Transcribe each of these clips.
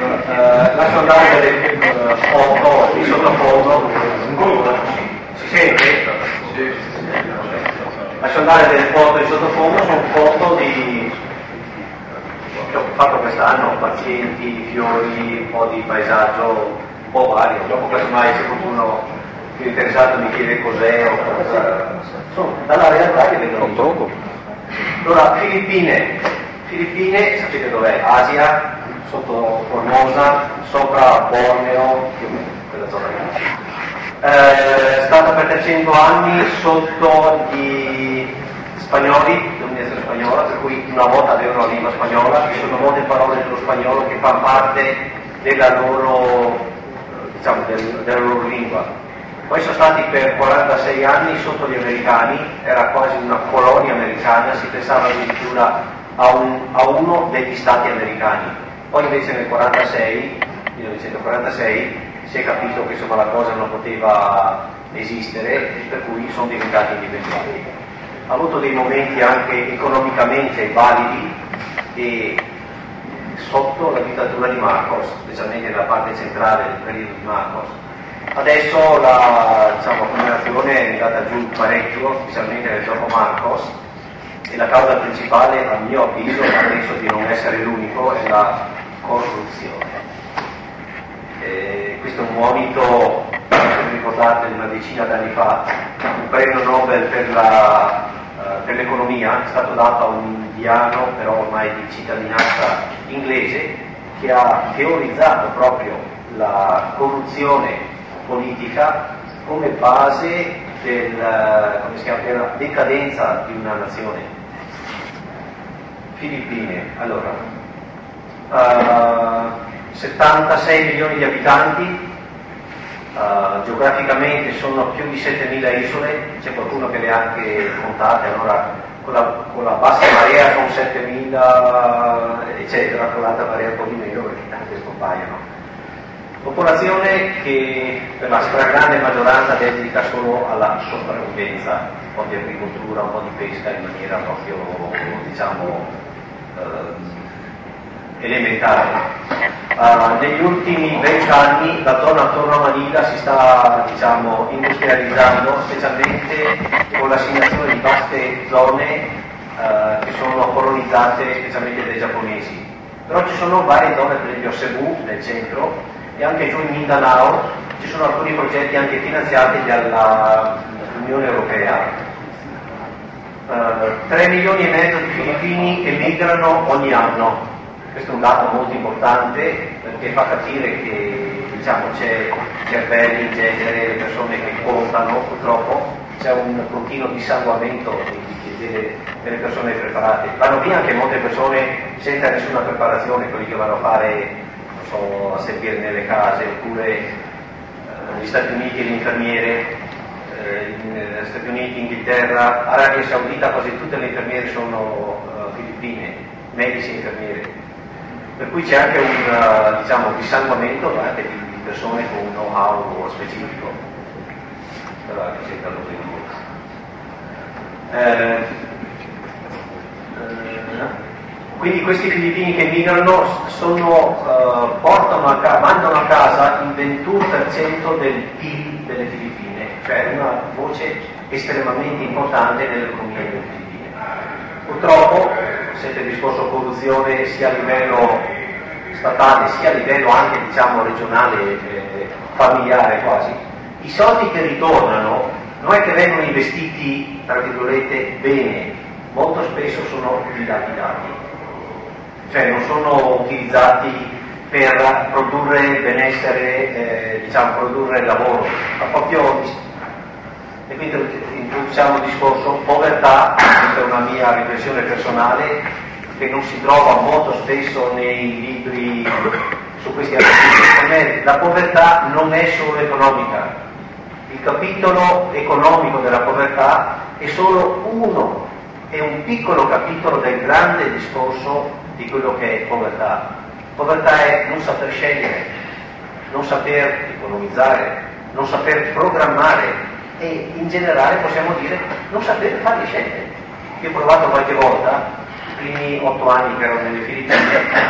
lascio andare delle foto di sottofondo. Si sente? Lascio andare delle foto di sottofondo, sono foto che ho fatto quest'anno, pazienti, fiori, un po' di paesaggio, un po' vario. Dopo casomai se qualcuno più interessato mi chiede cos'è o cosa. Sono dalla realtà che vedo poco. Allora, Filippine, sapete dov'è? Asia, sotto Formosa, sopra Borneo, più o meno, quella zona lì. È stata per 300 anni sotto gli spagnoli, dominazione spagnola, per cui una volta avevano la lingua spagnola, ci sono molte parole dello spagnolo che fanno parte della loro, della loro lingua. Poi sono stati per 46 anni sotto gli americani, era quasi una colonia americana, si pensava addirittura a uno degli stati americani. Poi invece nel 1946, si è capito che insomma la cosa non poteva esistere, per cui sono diventati indipendenti. Ha avuto dei momenti anche economicamente validi e sotto la dittatura di Marcos, specialmente nella parte centrale del periodo di Marcos. Adesso la combinazione è andata giù parecchio, specialmente nel dopo Marcos, e la causa principale, a mio avviso, ma penso di non essere l'unico, è la corruzione. Questo è un monito, se vi ricordate, una decina d'anni fa, un premio Nobel per l'economia, è stato dato a un indiano, però ormai di cittadinanza inglese, che ha teorizzato proprio la corruzione politica come base della decadenza di una nazione. Filippine, allora, 76 milioni di abitanti, geograficamente sono più di 7.000 isole, c'è qualcuno che le ha anche contate, allora con la bassa marea sono 7.000 eccetera, con l'alta marea un po' di meno perché tante scompaiono. Popolazione che per la stragrande maggioranza dedica solo alla sopravvivenza, un po' di agricoltura, un po' di pesca in maniera proprio, elementare. Negli ultimi 20 anni la zona attorno a Manila si sta industrializzando, specialmente con l'assegnazione di vaste zone che sono colonizzate specialmente dai giapponesi. Però ci sono varie zone, per esempio Cebu nel centro, e anche giù in Mindanao ci sono alcuni progetti anche finanziati dall'Unione Europea. 3 milioni e mezzo di filippini emigrano ogni anno. Questo è un dato molto importante perché fa capire che c'è cervelli in genere, le persone che contano, purtroppo c'è un continuo dissanguamento delle persone preparate. Vanno via anche molte persone senza nessuna preparazione, quelli che vanno a fare a servire nelle case, oppure negli Stati Uniti le infermiere, negli Stati Uniti, Inghilterra, Arabia Saudita, quasi tutte le infermiere sono filippine, medici e infermiere. Per cui c'è anche un dissanguamento anche di persone con un know-how specifico. Quindi questi filippini che migrano mandano a casa il 21% del PIL delle Filippine, cioè una voce estremamente importante nell'economia delle Filippine. Purtroppo, sempre il discorso corruzione sia a livello statale sia a livello anche regionale, familiare quasi, i soldi che ritornano non è che vengono investiti tra virgolette bene, molto spesso sono dilapidati. Cioè non sono utilizzati per produrre benessere, produrre lavoro, ma proprio, e quindi introduciamo il discorso povertà, questa è una mia riflessione personale, che non si trova molto spesso nei libri su questi argomenti. Per me la povertà non è solo economica, il capitolo economico della povertà è solo uno, è un piccolo capitolo del grande discorso di quello che è povertà. Povertà è non saper scegliere, non saper economizzare, non saper programmare e in generale possiamo dire non saper fare le scelte. Io ho provato qualche volta, i primi 8 anni che ero nelle Filippine,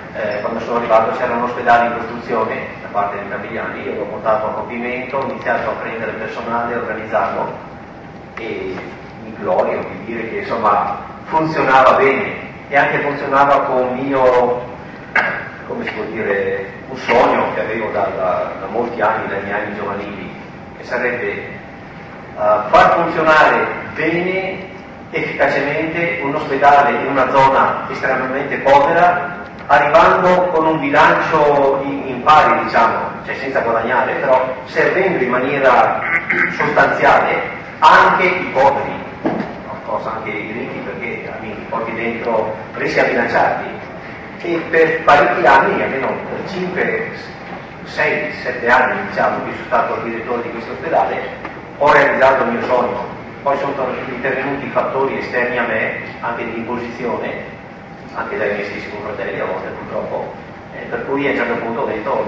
quando sono arrivato c'era un ospedale in costruzione da parte dei Camigliani, io l'ho portato a compimento, ho iniziato a prendere personale, organizzarlo e mi glorio di dire che insomma funzionava bene e anche funzionava con un mio, come si può dire, un sogno che avevo da molti anni, dai miei anni giovanili, che sarebbe far funzionare bene, efficacemente un ospedale in una zona estremamente povera, arrivando con un bilancio in pari, diciamo, cioè senza guadagnare, però servendo in maniera sostanziale anche i poveri, forse anche i ricchi, perché li porti dentro resi a bilanciarli. E per parecchi anni, almeno per 5, 6, 7 anni, diciamo, che sono stato direttore di questo ospedale, ho realizzato il mio sogno. Poi sono intervenuti fattori esterni a me, anche di imposizione, anche dai miei stessi confratelli a volte purtroppo, per cui a un certo punto ho detto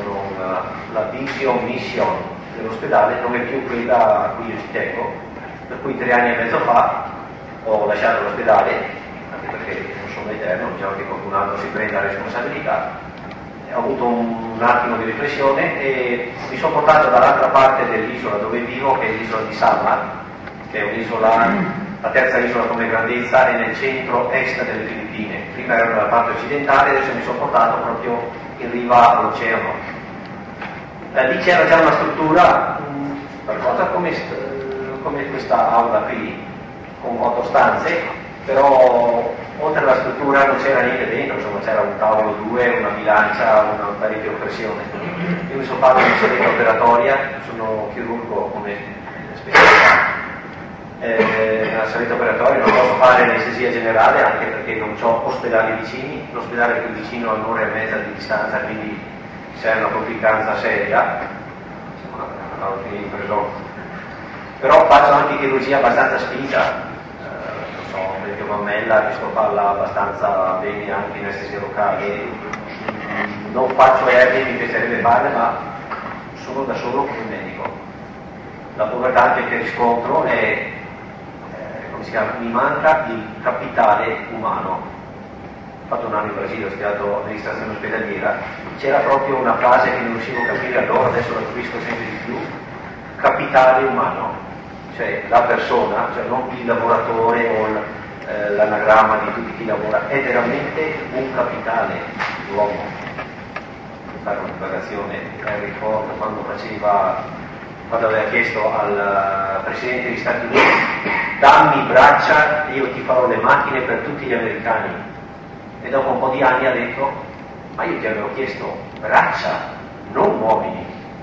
la vision, mission dell'ospedale non è più quella a cui io ci tengo, per cui 3 anni e mezzo fa ho lasciato l'ospedale, anche perché non sono eterno, diciamo che qualcun altro si prenda la responsabilità. Ho avuto un attimo di riflessione e mi sono portato dall'altra parte dell'isola dove vivo, che è l'isola di Samar, che è un'isola, la terza isola come grandezza, è nel centro-est delle Filippine. Prima ero nella parte occidentale, adesso mi sono portato proprio in riva all'oceano. Lì c'era già una struttura, qualcosa come questa aula qui, con 8 stanze, però oltre alla struttura non c'era niente dentro, insomma c'era un tavolo 2, una bilancia, una parecchia oppressione. Io mi sono fatto una saletta operatoria, sono chirurgo come specialità. Nella saletta operatoria non posso fare anestesia generale anche perché non ho ospedali vicini, l'ospedale più vicino a un'ora e mezza di distanza, quindi c'è una complicanza seria, non finito preso. Però faccio anche chirurgia abbastanza spinta, non so, medio mammella, riesco a farla abbastanza bene anche in anestesia locale, non faccio ernie, mi piacerebbe farle, ma sono da solo come medico. La povertà che riscontro è, mi manca il capitale umano. Ho fatto un anno in Brasile, ho studiato amministrazione ospedaliera, c'era proprio una frase che non riuscivo a capire allora, adesso la capisco sempre di più: capitale umano, cioè la persona, cioè non il lavoratore o l'anagramma di tutti chi lavora, è veramente un capitale l'uomo. Fare una divagazione, Henry Ford quando aveva chiesto al Presidente degli Stati Uniti: dammi braccia e io ti farò le macchine per tutti gli americani, e dopo un po' di anni ha detto: ma io ti avevo chiesto braccia, non uomini.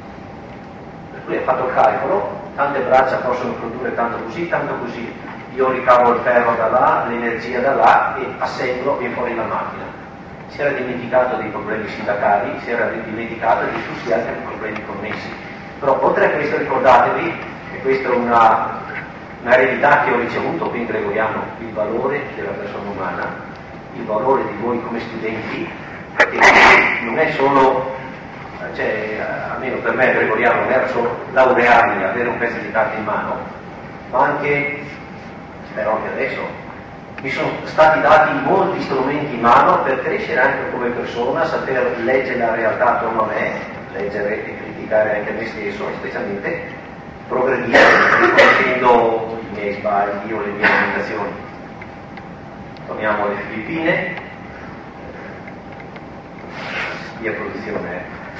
Per cui ha fatto il calcolo: tante braccia possono produrre tanto così, io ricavo il ferro da là, l'energia da là e assemblo e fuori la macchina. Si era dimenticato dei problemi sindacali, si era dimenticato di tutti gli altri problemi connessi. Però oltre a questo ricordatevi che questa è una eredità che ho ricevuto qui in Gregoriano, il valore della persona umana, il valore di voi come studenti, che non è solo, cioè, almeno per me Gregoriano non era solo laurearmi, avere un pezzo di carta in mano, ma anche, spero anche adesso, mi sono stati dati molti strumenti in mano per crescere anche come persona, saper leggere la realtà attorno a me, leggere e criticare anche me stesso, specialmente progredire riconoscendo i miei sbagli o le mie limitazioni. Torniamo alle Filippine, via produzione.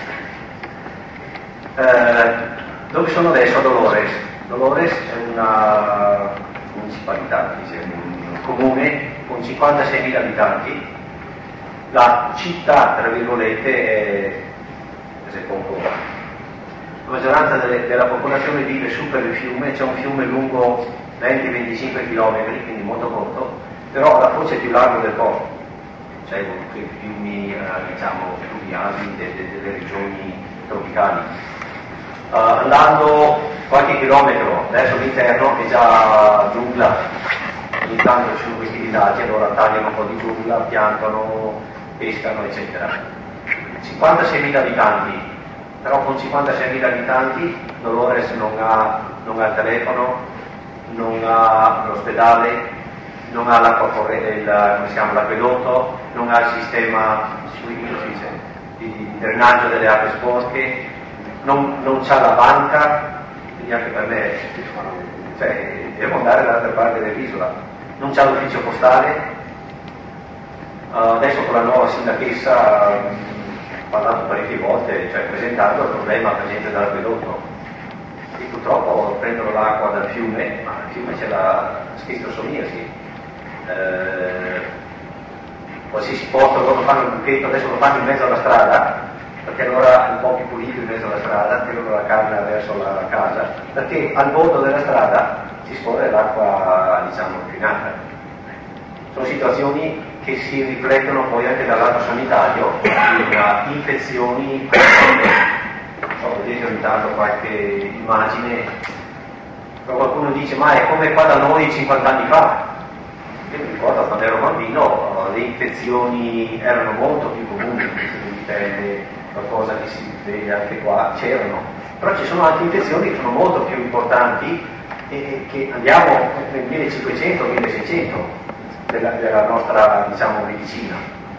Dove sono adesso? A Dolores. Dolores è una municipalità, un comune con 56.000 abitanti. La città, tra virgolette, è poco. La maggioranza della popolazione vive su per il fiume, c'è un fiume lungo 20-25 km, quindi molto corto, però la foce più larga del posto, cioè i fiumi diciamo fluviali delle regioni tropicali. Andando qualche chilometro verso l'interno è già giungla, ogni tanto ci sono questi villaggi, allora tagliano un po' di giungla, piantano, pescano, eccetera. 56.000 abitanti, però con 56.000 abitanti Dolores non ha il telefono, non ha l'ospedale, non ha l'acqua corrente, come si chiama, l'acquedotto, non ha il sistema di drenaggio delle acque sporche, non c'ha la banca, quindi anche per me, cioè, devo andare dall'altra parte dell'isola, non c'ha l'ufficio postale. Adesso con la nuova sindachessa ho parlato parecchie volte, cioè presentando il problema per esempio dell'acquedotto, e purtroppo prendono l'acqua dal fiume, ma il fiume c'è la schistosomia, sì. Qualsiasi posto loro fanno il buchetto, adesso lo fanno in mezzo alla strada, perché allora è un po' più pulito in mezzo alla strada, tirano la carne verso la casa, perché al bordo della strada si scorre l'acqua, diciamo, inquinata. Sono situazioni che si riflettono poi anche dal lato sanitario in infezioni. Non so, vedete ogni tanto qualche immagine, però qualcuno dice ma è come qua da noi 50 anni fa. Io mi ricordo quando ero bambino le infezioni erano molto più comuni, qualcosa che si vede anche qua, c'erano, però ci sono altre infezioni che sono molto più importanti e che andiamo nel 1500-1600 della nostra, diciamo, medicina.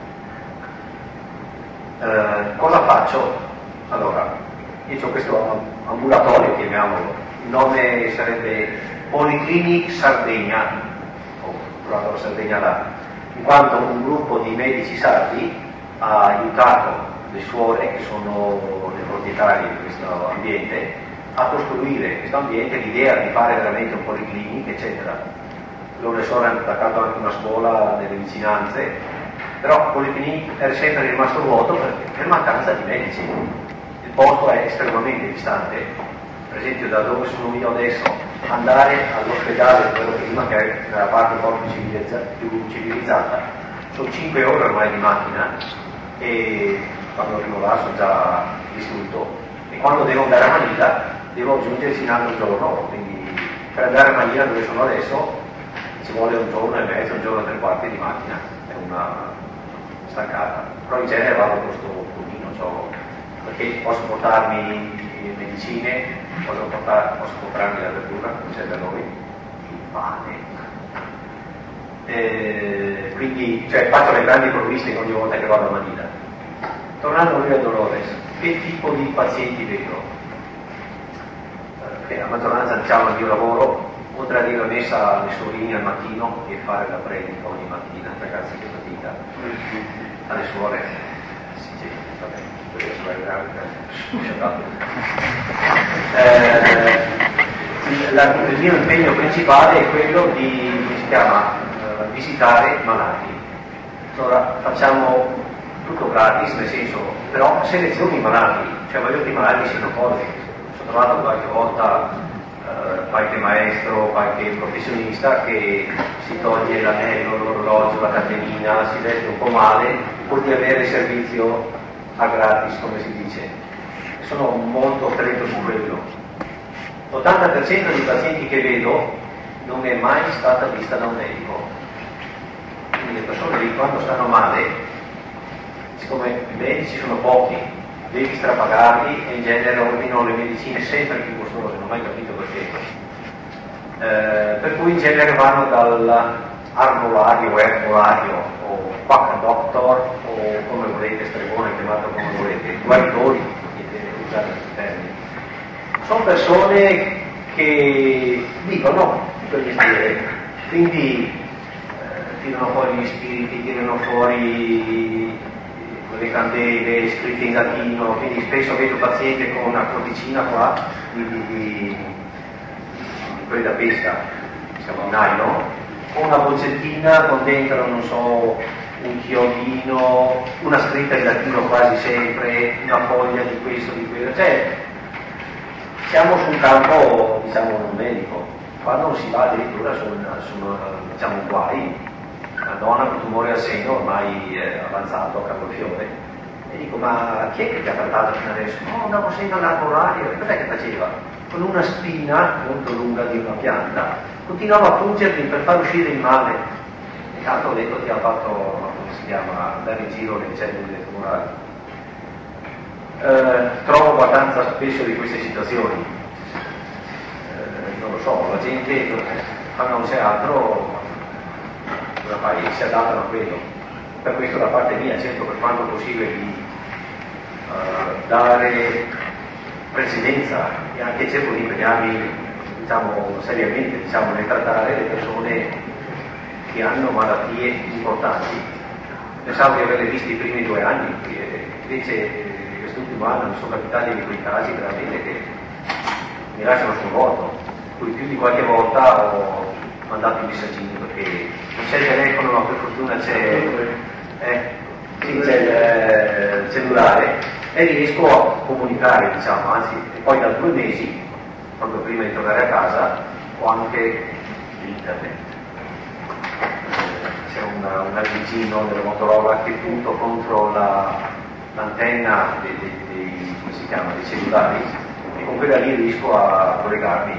Cosa faccio? Allora, io ho questo ambulatorio, chiamiamolo, il nome sarebbe Policlinic Sardegna, ho provato la Sardegna là, in quanto un gruppo di medici sardi ha aiutato le suore, che sono le proprietarie di questo ambiente, a costruire questo ambiente, l'idea di fare veramente un policlinic, eccetera. Loro le suore hanno attaccato anche una scuola nelle vicinanze, però il policlinic è sempre rimasto vuoto per mancanza di medici. Il posto è estremamente distante, per esempio da dove sono io adesso, andare all'ospedale, quello prima, che è nella parte un po' più civilizzata, sono 5 ore ormai di macchina, e quando arrivo là sono già distrutto, e quando devo andare a Manila devo aggiungersi un altro giorno, quindi per andare a Manila dove sono adesso ci vuole un giorno e mezzo, un giorno e 3/4 di macchina, è una stancata, però in genere vado con questo pulmino, perché posso portarmi medicine, posso comprarmi la verdura, non c'è da noi, il pane, quindi faccio le grandi provviste ogni volta che vado a Manila. Tornando qui a Dolores, che tipo di pazienti vedo? Che la maggioranza, diciamo, del mio lavoro, oltre a dire la messa alle sorine al mattino e fare la predica ogni mattina, ragazzi, che fatica, alle suore, sì, vabbè, il mio impegno principale è quello di, si chiama, visitare malati. Allora facciamo tutto gratis, nel senso, però selezioni i malati, cioè voglio che i malati siano cose. Ho trovato qualche volta qualche maestro, qualche professionista che si toglie l'anello, l'orologio, la catenina, si veste un po' male pur di avere servizio a gratis, come si dice. Sono molto stretto su quello. L'80% dei pazienti che vedo non è mai stata vista da un medico. Quindi le persone lì, quando stanno male, siccome i medici sono pochi, devi strapagarli e in genere ordinano le medicine sempre più costose, non ho mai capito perché. Per cui in genere vanno dall'arbolario o erbolario o quack doctor o come volete, stregone, chiamato come volete, guaritori, potete usare questi termini. Sono persone che vivono quel mestiere, quindi tirano fuori gli spiriti, tirano fuori le candele scritte in latino, quindi spesso vedo pazienti con una cordicina qua di quelli da pesca, diciamo nylon, con una boccettina con dentro, non so, un chiodino, una scritta in latino quasi sempre, una foglia di questo, di quello, cioè siamo su un campo, diciamo, non medico. Quando si va addirittura su diciamo, guai, una donna con tumore al seno ormai avanzato a capofiore, e dico ma chi è che ti ha trattato fino adesso? No, andavo sempre all'arbolario. E cos'è che faceva? Con una spina molto lunga di una pianta continuava a pungermi per far uscire il male, e tanto ho detto che ha fatto, come si chiama, dare in giro le cellule tumorali. Trovo abbastanza spesso di queste situazioni, non lo so, la gente, quando non c'è altro, cosa fai? Si adattano a quello. Per questo da parte mia cerco per quanto possibile di dare precedenza e anche cerco di impegnarmi seriamente nel trattare le persone che hanno malattie importanti. Pensavo di averle viste i primi 2 anni, invece quest'ultimo anno mi sono capitati di quei casi veramente che mi lasciano sconvolto, cui più di qualche volta ho mandato i messaggini perché non c'è il telefono, ma per fortuna c'è il cellulare e riesco a comunicare, anzi, e poi da 2 mesi, proprio prima di tornare a casa, ho anche l'internet. C'è un avvicino della Motorola che punto contro l'antenna dei cellulari e con quella lì riesco a collegarmi.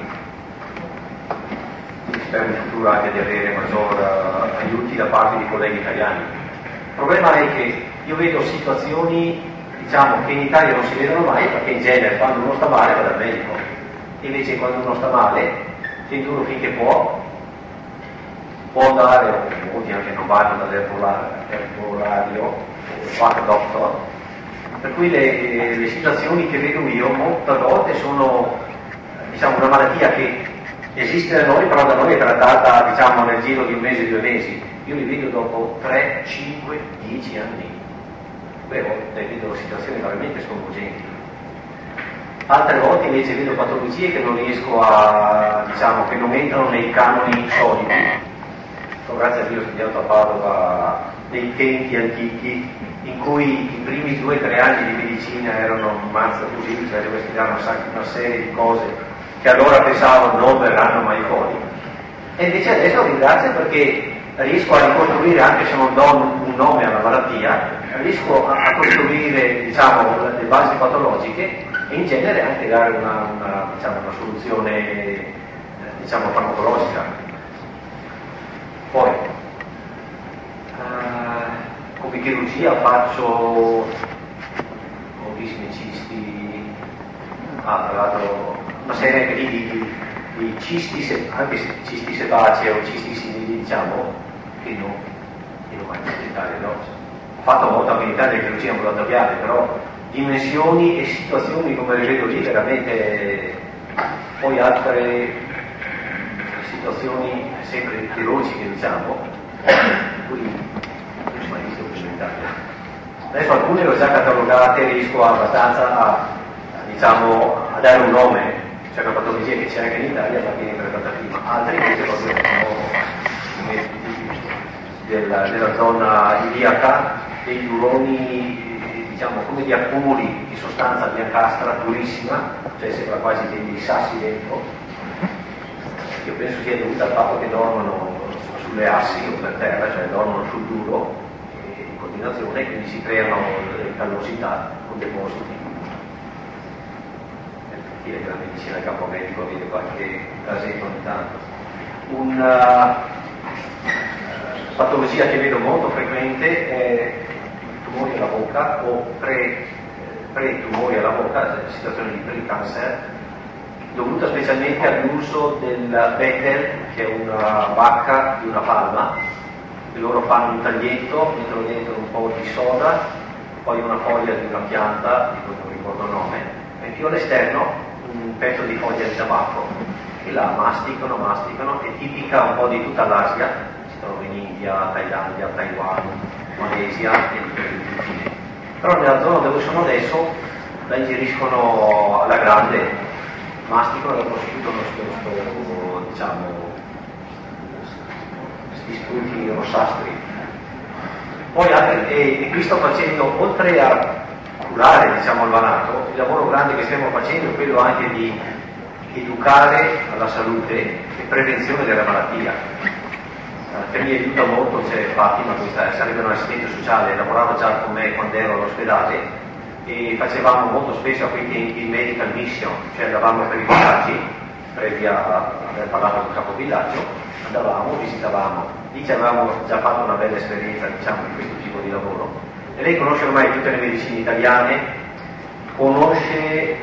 Spero in futuro anche di avere maggior aiuti da parte di colleghi italiani. Il problema è che io vedo situazioni che in Italia non si vedono mai, perché in genere quando uno sta male va dal medico, invece quando uno sta male tiene duro finché può andare, o molti anche non vanno dall'erbolario o qualche doctor, per cui le situazioni che vedo io molte volte sono una malattia che esiste da noi, però da noi è trattata nel giro di 1 mese, 2 mesi. Io li vedo dopo 3, 5, 10 anni. Vedo situazioni veramente sconvolgenti. Altre volte invece vedo patologie che non riesco che non entrano nei canoni solidi. Grazie a Dio ho studiato a Padova dei tempi antichi in cui i primi 2-3 anni di medicina erano un mazzo così, cioè dove studiare una serie di cose che allora pensavo non verranno mai fuori. E invece adesso ringrazio perché riesco a ricostruire, anche se non do un nome alla malattia, riesco a costruire le basi patologiche e in genere anche dare una soluzione farmacologica. Poi come chirurgia faccio moltissimi cisti, tra l'altro una serie di cisti, anche cisti sebacei o cisti simili, che non mai in Italia, no? Ho fatto molta abilità di chirurgia ambulatoriale, però dimensioni e situazioni come le vedo lì veramente. Poi altre situazioni sempre chirurgiche, in cui non si mai visto in Italia. Adesso alcune le ho già catalogate, riesco abbastanza a dare un nome, c'è una patologia che c'è anche in Italia ma che è trattata prima, altre invece proprio della zona iliaca, dei neuroni come di accumuli di sostanza biancastra durissima, cioè sembra quasi dei sassi dentro. Io penso sia dovuta al fatto che dormono sulle assi o per terra, cioè dormono sul duro in continuazione, e quindi si creano le callosità con depositi. Chi è della medicina a campo medico vede qualche casetto ogni tanto. Una patologia che vedo molto frequente è tumori alla bocca o pre-tumori alla bocca, situazione di pre-cancer, dovuta specialmente all'uso del betel, che è una bacca di una palma, e loro fanno un taglietto, mettono dentro un po' di soda, poi una foglia di una pianta, di cui non ricordo il nome, e più all'esterno un pezzo di foglia di tabacco, e la masticano, è tipica un po' di tutta l'Asia, si trova in India, Thailandia, Taiwan, Malesia e le Filippine. Però nella zona dove sono adesso la ingeriscono alla grande, masticano e la proseguono questi spunti rossastri. Poi e qui sto facendo, oltre a curare il malato, il lavoro grande che stiamo facendo è quello anche di educare alla salute e prevenzione della malattia. Che mi aiuta molto, c'è Fatima, questa sarebbe un'assistente sociale, lavorava già con me quando ero all'ospedale e facevamo molto spesso a quei tempi medical mission, cioè andavamo per i villaggi, previa aver parlato con il capovillaggio, andavamo, visitavamo, lì ci avevamo già fatto una bella esperienza di questo tipo di lavoro, e lei conosce ormai tutte le medicine italiane, conosce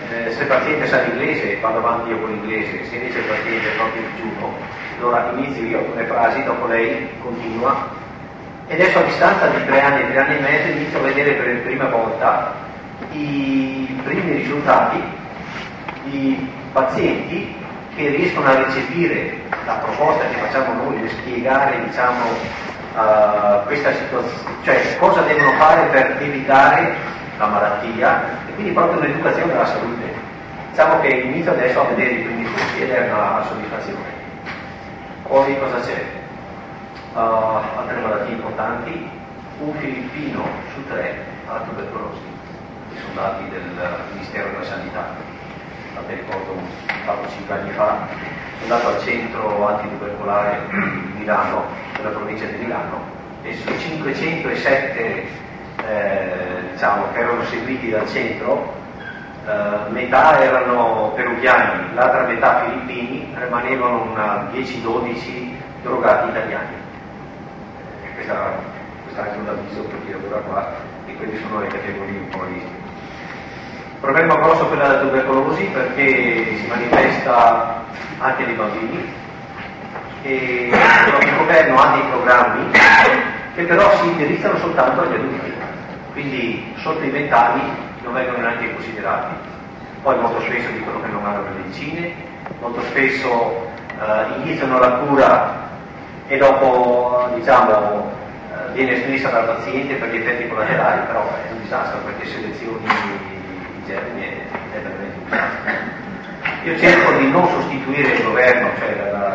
se il paziente sa l'inglese, vado avanti io con l'inglese, se invece il paziente è proprio digiuno, allora inizio io con le frasi, dopo lei continua, e adesso a distanza di 3 anni e mezzo inizio a vedere per la prima volta i primi risultati di pazienti che riescono a recepire la proposta che facciamo noi di spiegare, questa situazione, cioè cosa devono fare per evitare la malattia, e quindi proprio un'educazione alla salute. Diciamo che inizio adesso a vedere i primi frutti ed è una soddisfazione. Poi cosa c'è? Altre malattie importanti: un filippino su 3 ha la tubercolosi, i sono dati del Ministero della Sanità. Mi ricordo, fatto 5 anni fa, sono andato al centro antitubercolare di Milano, della provincia di Milano, e su 507 che erano seguiti dal centro, metà erano peruviani, l'altra metà filippini, rimanevano 10-12 drogati italiani. Questa è anche un avviso per chi lavora qua, e queste sono le categorie un po' lì. Il problema grosso è la tubercolosi, perché si manifesta anche nei bambini, e il governo ha dei programmi che però si indirizzano soltanto agli adulti, quindi sotto i 20 anni non vengono neanche considerati. Poi molto spesso dicono che non hanno le medicine, molto spesso iniziano la cura e dopo viene smessa dal paziente per gli effetti collaterali, però è un disastro, perché selezioni i germi è veramente un disastro. Io cerco di non sostituire il governo, cioè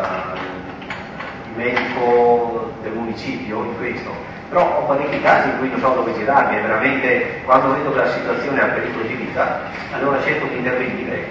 il medico del municipio in questo, però ho parecchi casi in cui non so dove girarmi, e veramente quando vedo che la situazione è a pericolo di vita, allora cerco di intervenire.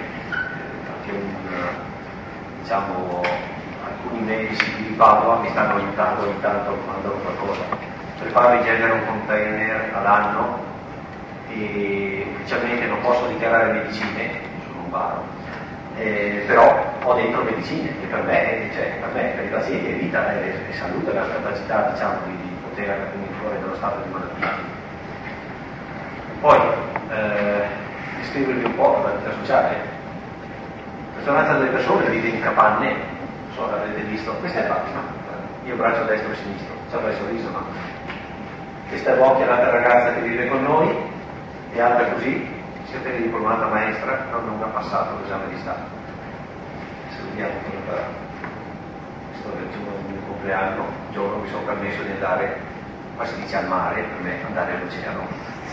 Alcuni medici di Padova mi stanno aiutando ogni tanto, mandano qualcosa. Preparo in genere un container all'anno e ufficialmente non posso dichiarare medicine, sono un baro, però ho dentro medicine che per me, per i pazienti è vita, è salute, la capacità di poter venire fuori dallo stato di malattia. Poi descrivervi un po' la vita sociale. La maggioranza delle persone vive in capanne, non so, l'avete visto, questa è Fatima, io braccio destro e sinistro, c'è un bel sorriso, no? Questa è Bocchia, l'altra ragazza che vive con noi, e altra così, si è diplomata maestra, però non ha passato l'esame di Stato. Se vediamo come farà. Questo è il giorno del mio compleanno, il giorno mi sono permesso di andare, qua si dice al mare, per me andare all'oceano.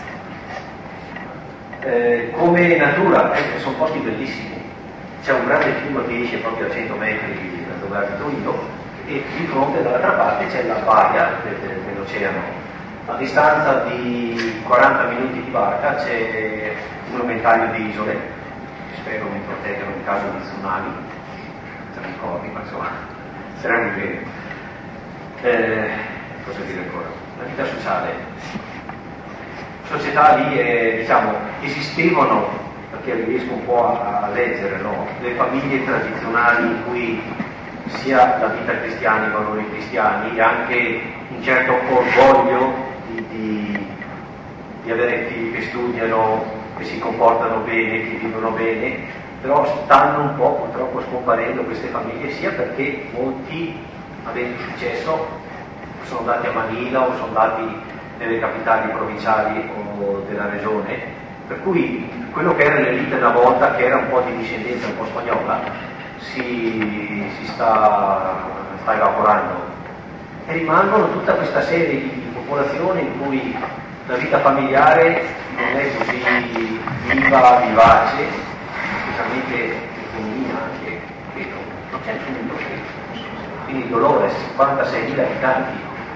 Come natura, sono posti bellissimi. C'è un grande fiume che esce proprio a 100 metri da dove abito io, e di fronte dall'altra parte c'è la baia dell'oceano. A distanza di 40 minuti di barca c'è un ventaglio di isole, che spero mi proteggano in caso di tsunami, se non ricordi, ma insomma, saranno bene. Cosa dire ancora? La vita sociale. Società lì, esistevano, perché riesco un po' a leggere, no? Le famiglie tradizionali in cui sia la vita cristiana, i valori cristiani, e anche un certo orgoglio di avere figli che studiano, che si comportano bene, che vivono bene, però stanno un po' purtroppo scomparendo queste famiglie, sia perché molti, avendo successo, sono andati a Manila o sono andati nelle capitali provinciali o della regione, per cui quello che era l'elite una volta, che era un po' di discendenza un po' spagnola, si sta evaporando, e rimangono tutta questa serie di popolazioni in cui la vita familiare non è così viva, vivace, specialmente l'economia anche, che non c'è nessun indotto. Quindi Dolores, 46.000 abitanti,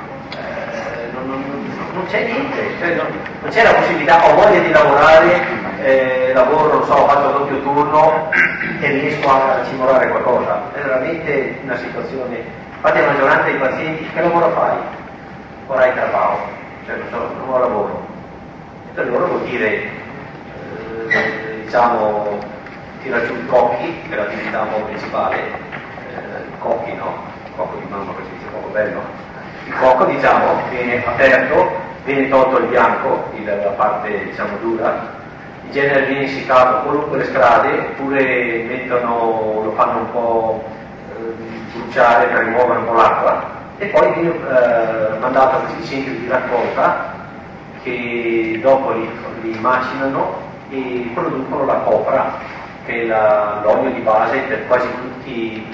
non c'è niente, cioè non c'è la possibilità, ho voglia di lavorare, lavoro, non so, faccio doppio turno e riesco a cimolare qualcosa. È veramente una situazione. Infatti la maggioranza dei pazienti: che lavoro fai? Ora hai trabajo, cioè non ho lavoro. E per loro vuol dire tira giù i cocchi, che è l'attività un po' principale, cocchi no, cocco di mamma, perché dice poco bello. Il cocco viene aperto, viene tolto il bianco, la parte dura, in genere viene essiccato o lungo le strade oppure lo fanno un po' bruciare per rimuovere un po' l'acqua e poi viene mandato a questi centri di raccolta che dopo li macinano e producono la copra, che è l'olio di base per quasi tutti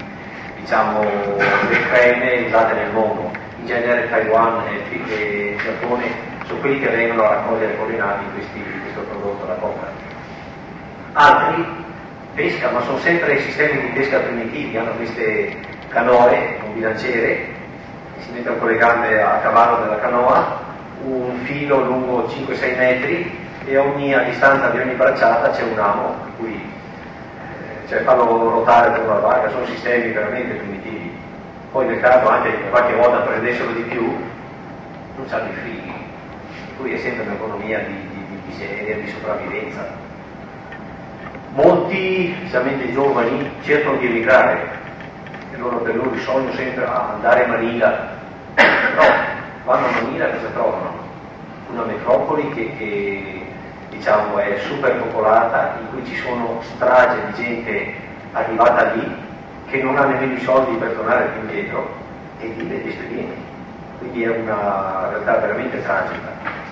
le creme usate nel mondo. In genere Taiwan e Giappone sono quelli che vengono a raccogliere con le navi questo prodotto, la copra. Altri pesca, ma sono sempre sistemi di pesca primitivi, hanno queste canoe con bilanciere, si mettono con le gambe a cavallo della canoa, un filo lungo 5-6 metri e a distanza di ogni bracciata c'è un amo, per cui farlo ruotare per una barca, sono sistemi veramente primitivi. Poi nel caso anche che qualche volta prendessero di più, non c'hanno i figli, per cui è sempre un'economia di miseria, di sopravvivenza. Molti, specialmente i giovani, cercano di emigrare, e per loro il sogno sempre andare a Manila. No, vanno a Manila, cosa trovano? Una metropoli che è super popolata, in cui ci sono strage di gente arrivata lì che non ha nemmeno i soldi per tornare più indietro e vive di espedienti. Quindi è una realtà veramente tragica.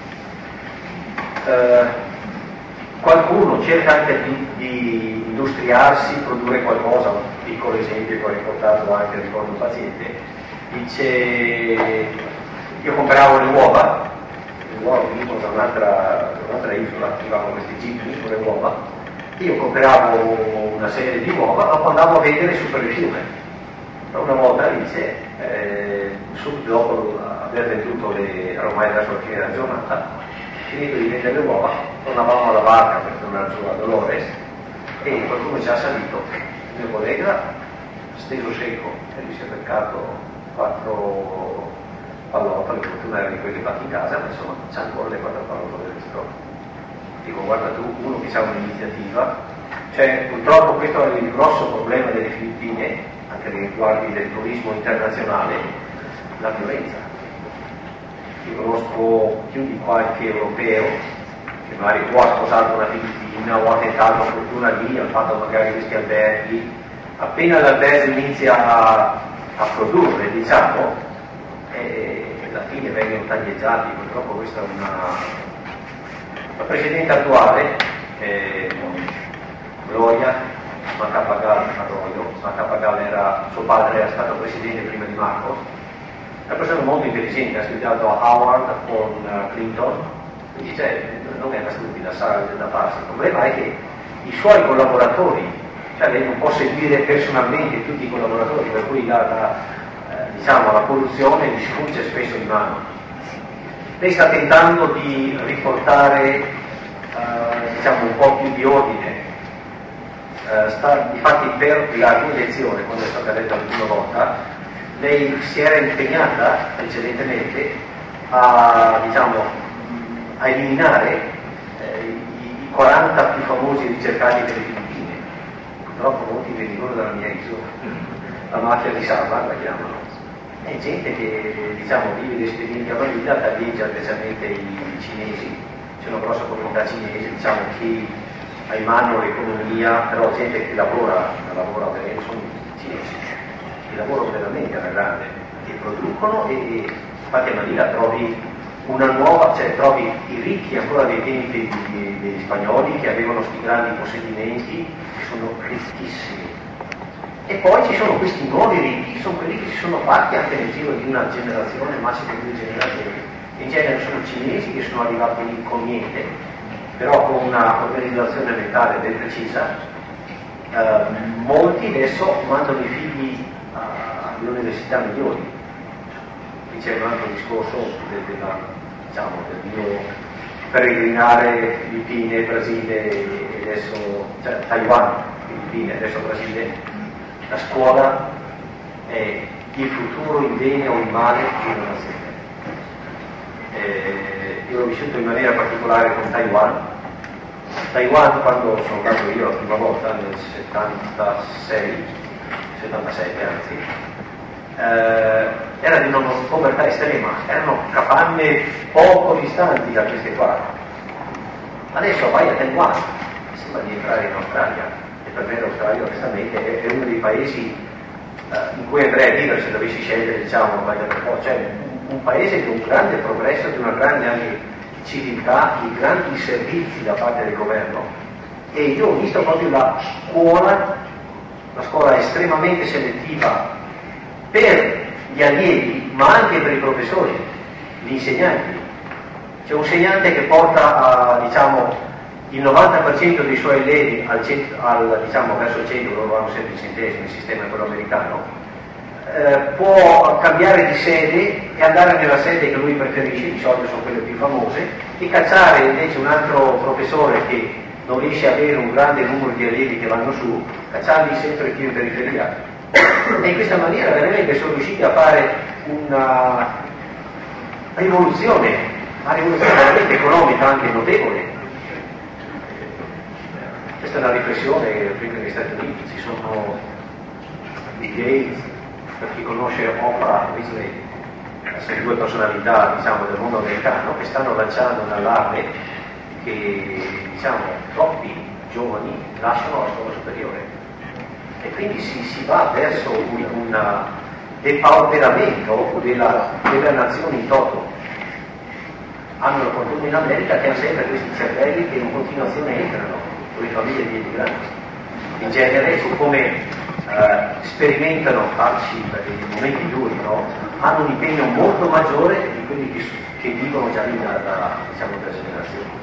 Qualcuno cerca anche di industriarsi, produrre qualcosa. Un piccolo esempio che ho riportato anche, ricordo un paziente, dice: io compravo le uova venivano da un'altra isola, arrivavano questi jeep con le uova, io compravo una serie di uova, dopo andavo a vendere su per il fiume. Una volta dice, subito dopo aver venduto ormai verso la fine della giornata, finito di vendere le uova, tornavamo alla barca per tornare su a Dolores e qualcuno ci ha salito, il mio collega, steso secco, e lui si è beccato 4 pallottole, per fortuna erano di quelli fatti in casa, ma insomma c'è ancora le 4 pallottole dentro. Dico, guarda tu, uno che ha un'iniziativa, purtroppo questo è il grosso problema delle Filippine, anche nei riguardi del turismo internazionale, la violenza. Io conosco più di qualche europeo che magari o ha sposato una filippina o ha tentato fortuna lì, ha fatto magari questi alberghi. Appena l'albergo inizia a produrre, alla fine vengono taglieggiati. Purtroppo questa è la presidente attuale, Gloria Macapagal Arroyo. Macapagal suo padre era stato presidente prima di Marcos, è una persona molto intelligente, ha studiato a Howard con Clinton, quindi non è una stupida, sa da farsi. Il problema è che i suoi collaboratori, lei non può seguire personalmente tutti i collaboratori, per cui la corruzione gli sfugge spesso di mano. Lei sta tentando di riportare un po' più di ordine. Difatti per la rielezione, quando è stata eletta la prima volta, lei si era impegnata precedentemente a eliminare i 40 più famosi ricercati per le Filippine. Purtroppo molti venivano dalla mia isola, la mafia di Sabah la chiamano. È gente che vive di espedienti a Manila, taglieggia specialmente i cinesi, c'è una grossa comunità cinese, chi ha in mano l'economia, però gente che lavora bene, sono cinesi, che lavorano veramente alla grande, che producono e infatti a Manila trovi una nuova, trovi i ricchi ancora dei tempi degli spagnoli che avevano questi grandi possedimenti, che sono ricchissimi. E poi ci sono questi nuovi ricchi, sono quelli che si sono fatti anche nel giro di una generazione, massimo 2 generazioni. In genere sono cinesi che sono arrivati lì con niente, però con una organizzazione mentale ben precisa. Molti adesso mandano i figli alle università migliori. Qui c'è un altro discorso del mio peregrinare Filippine, Brasile e adesso Taiwan, Filippine, adesso Brasile. La scuola è il futuro in bene o in male di una nazione. Io l'ho vissuto in maniera particolare con Taiwan. Taiwan, quando sono andato io la prima volta nel 77 anzi, era di una povertà estrema, erano capanne poco distanti da queste qua. Adesso vai a Taiwan, sembra di entrare in Australia, e per me l'Australia onestamente è uno dei paesi in cui andrei a vivere se dovessi scegliere, diciamo, cioè un paese di un grande progresso, di una grande anche civiltà, di grandi servizi da parte del governo. E io ho visto proprio la scuola estremamente selettiva per gli allievi, ma anche per i professori, gli insegnanti. C'è un insegnante che porta diciamo, il 90% dei suoi allievi diciamo, verso il centro, loro vanno sempre il centesimo, il sistema è quello americano, può cambiare di sede e andare nella sede che lui preferisce, di solito sono quelle più famose, e cacciare invece un altro professore che non riesce a avere un grande numero di allievi che vanno su, cacciarli sempre più in periferia. E in questa maniera veramente sono riusciti a fare una rivoluzione veramente economica anche notevole. Questa è una riflessione che negli Stati Uniti ci sono Bill Gates, per chi conosce Oprah Winfrey, sono due personalità diciamo, del mondo americano che stanno lanciando un allarme che diciamo, troppi giovani lasciano la scuola superiore e quindi si va verso un depauperamento della nazione in toto. Hanno la fortuna in America che hanno sempre questi cervelli che in continuazione entrano con le famiglie di emigranti. In genere, su come sperimentano farci per i momenti duri, no? Hanno un impegno molto maggiore di quelli che vivono già lì da generazioni.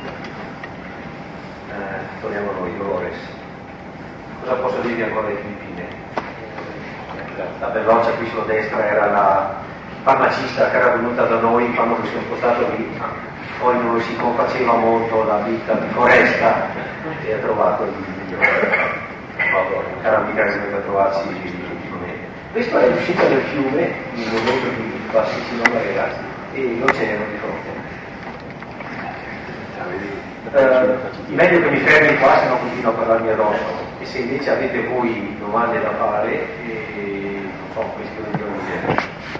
Torniamo a noi, Dolores. Cosa posso dirvi ancora di Filippine? La belloccia qui sulla destra era la farmacista che era venuta da noi quando mi sono spostato lì, poi non si confaceva molto la vita di foresta e ha trovato il migliore. Non era mica che doveva trovarsi ultimamente. Questo è l'uscita del fiume in un momento di bassissima marea e l'oceano di fronte. Meglio che mi fermi qua se no continuo a parlarmi addosso e se invece avete voi domande da fare non so, questioni di ogni genere.